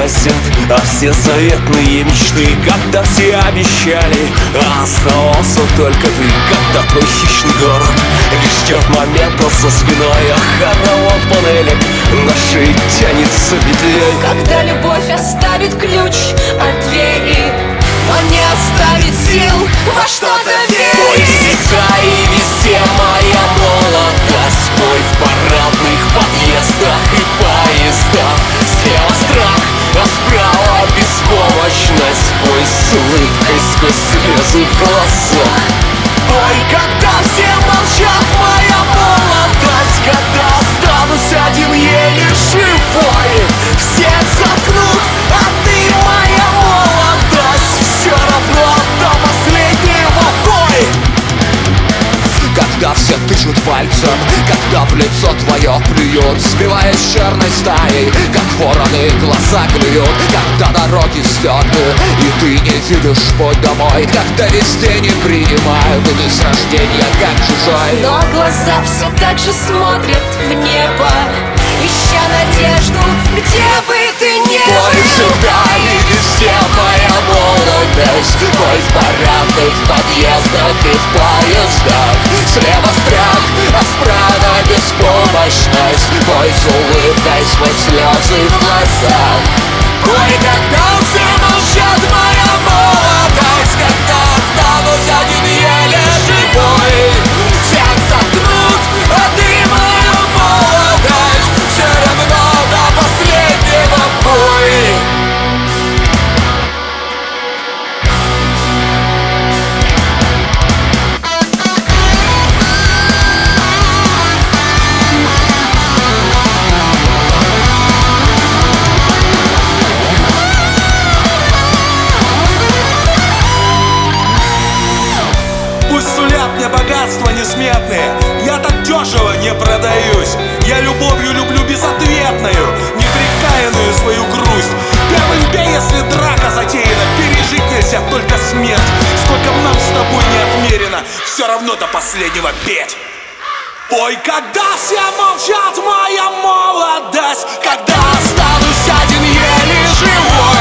погасят, а все заветные мечты, когда все обещали, а оставался только ты. Когда твой хищный город лишь ждет момента за спиной, охрана от панелек на шее тянется петлей. Когда любовь оставит ключ от двери, но не оставит сил во что-то верить. Бой всегда и везде моя молодость, бой в парадных подъездах и поездах. Слева страх, а справа беспомощность, бой с улыбкой сквозь слезы в глазах. Бой, когда все молчат, моя молодость, когда останусь один еле живой. Всех заткнут, а ты моя молодость, все равно до последнего бой. Когда все тычут пальцем, когда в лицо твое плюют, сбиваясь черной стаей, как вороны глаза клюют. Когда дороги стерты, и ты не видишь путь домой, когда везде не принимают, и ты с рождения как чужой. Но глаза все так же смотрят в небо, ища надежду, где бы ты ни был. Бой всегда и везде моя молодость, бой в парадных подъездах и в поездах. Слева страх, а справа беспомощность, бой с улыбкой сквозь слезы в глазах. Бой, когда все молчат, моя молодость, когда останусь один еле живой. Всех заткнут, а ты моя молодость, все равно до последнего бой. Пусть сулят мне богатства несметные, я так дешево не продаюсь. Я любовью люблю безответную, непрекаянную свою грусть. Первым бей, если драка затеяна, пережить нельзя только смерть. Сколько б нам с тобой не отмерено, все равно до последнего петь. Ой, когда все молчат, моя молодость, когда останусь один еле живой.